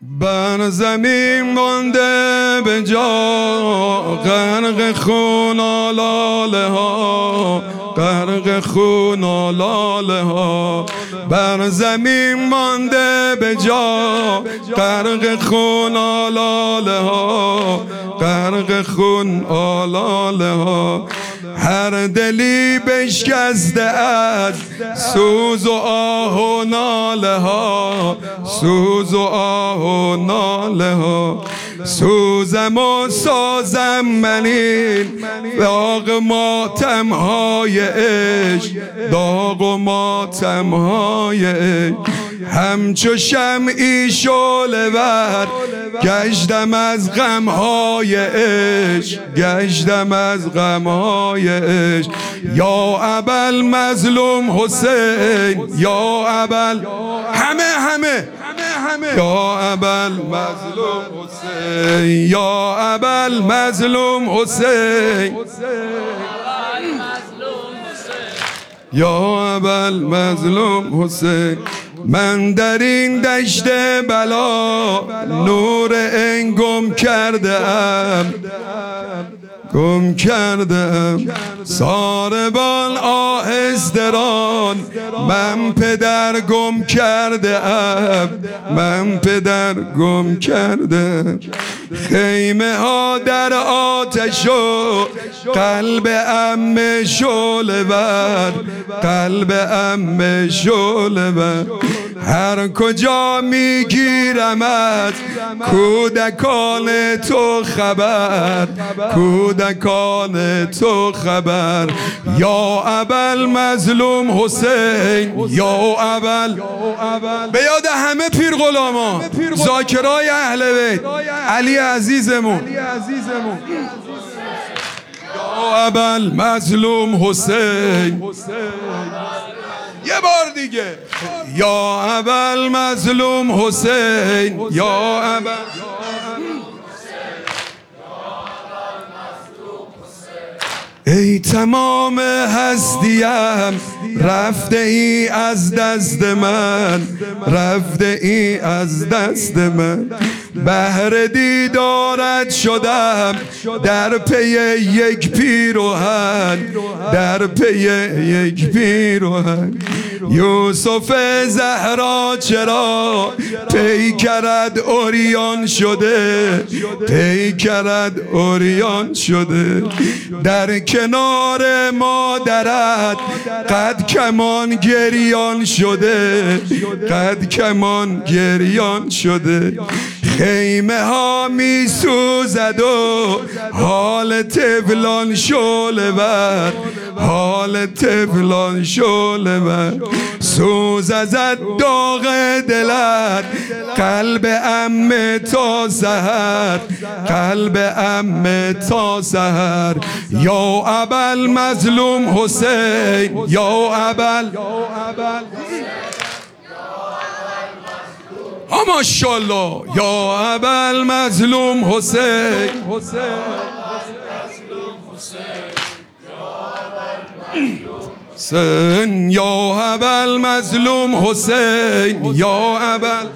بر زمین مانده به جا، غرق خون و لاله ها، غرق خون و لاله ها. بر زمین مانده به جا، غرق خون و لاله ها، غرق خون و لاله ها. هر دلی بشکسته از سوز و آه و ناله ها، سوز و آه و ناله ها. سوزم و سازم من این داغ ماتم های عشق، داغ و ماتم های عشق. همچو شمعی شعله ور گشتم از غم های عشق، گشتم از غم های عشق. یا ابل مظلوم حسین، یا ابل همه یا ابل مظلوم حسین، یا ابل مظلوم حسین، یا ابل مظلوم حسین. من در این دشت بلا نور این گم کرده ام، گم کردم. ساربان آهستران من پدر گم کرده ام، من پدر گم کردم. خیمه ها در آتش و قلب عمه شعله ور، قلب عمه شعله ور. هر کجا میگیرم از کودکان تو خبر، کودکان تو خبر. یا ابل مظلوم حسین، یا ابل. به یاد همه پیر غلاما، ذاکرای اهل بیت، علی عزیزمون. یا ابل مظلوم حسین. یه بار دیگه. یا ابل مظلوم حسین، یا ابل. ای تمام هستیم رفته ای از دست من، رفته ای از دست من. بهر دیدارت شدم در پی یک پیراهن، در پی یک پیراهن. یوسف زهرا چرا پیکرت اوریان شده، پیکرت اوریان شده. در کنار مادرت قد کمان گریان شده، قد کمان گریان شده. خیمه ها می سوزد و حال طفلان شعله ور، حال طفلان شعله ور. سوز ازت داغ دلت قلب عمه تا سحر، قلب عمه تا سحر. یا ابل مظلوم حسین، یا ابل. ماشاءالله. یا ابل مظلوم حسین، حسین. یا ابل مظلوم حسین، یا ابل.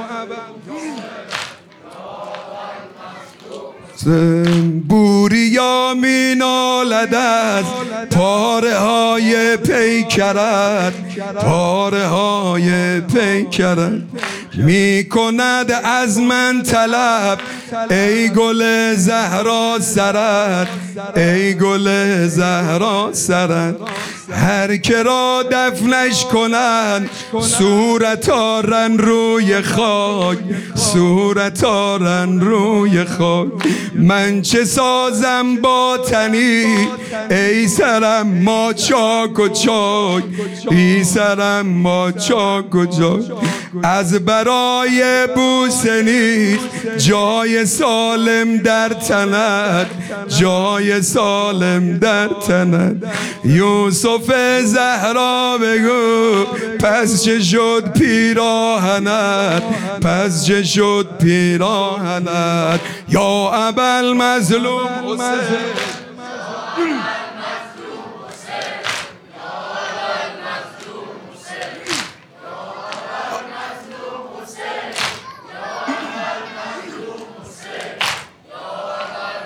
بوریا می نالد از پاره های پیکرت، پاره های پیکرت. می کند از من طلب ای گل زهرا سرت، ای گل زهرا سرت. هر که را دفنش کنند صورت آرن روی خاک، صورت آرن روی خاک. من چه سازم با تنی ای سرم ما چاک و چاک، ای سرم ما چاک و چاک. از برای بوسه نیست جای سالم در تنت، جای سالم در تنت. یوسف زهرا بگو پس چه شد پیراهنت، پس چه شد پیراهنت. یا ابل مظلوم حسین.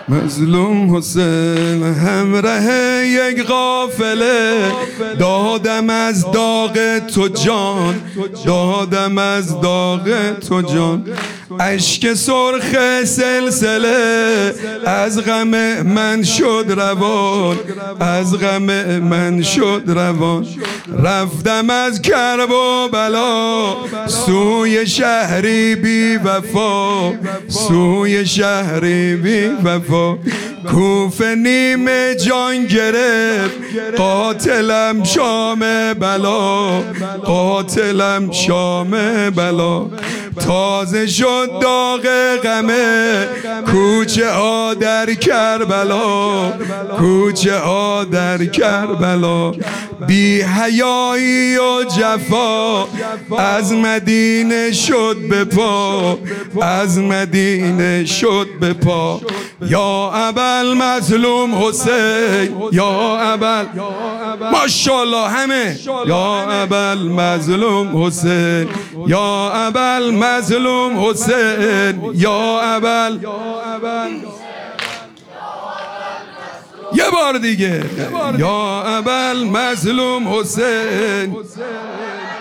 مظلوم حسین همراه یک قافله، دادم از داغ تو جان، دادم از داغ تو جان. اشک سرخ سلسله از غم من شد روان، از غم من شد روان. رفتم از کرب و بلا سوی شهری بی وفا، سوی شهری بی وفا. کوفه نیمه جان گرفت، قاتلم شام بلا، قاتلم شام بلا. تازه شد داغ غمه کوچه ها در کربلا، کوچه ها در کربلا. بی حیایی و جفا از مدینه شد به پا، از مدینه شد به پا. یا ابوالمظلوم حسین، یا ماشاءالله همه. یا ابوالمظلوم حسین، یا ابوالمظلوم حسین، یا یه بار دیگه. یا ابوالمظلوم حسین.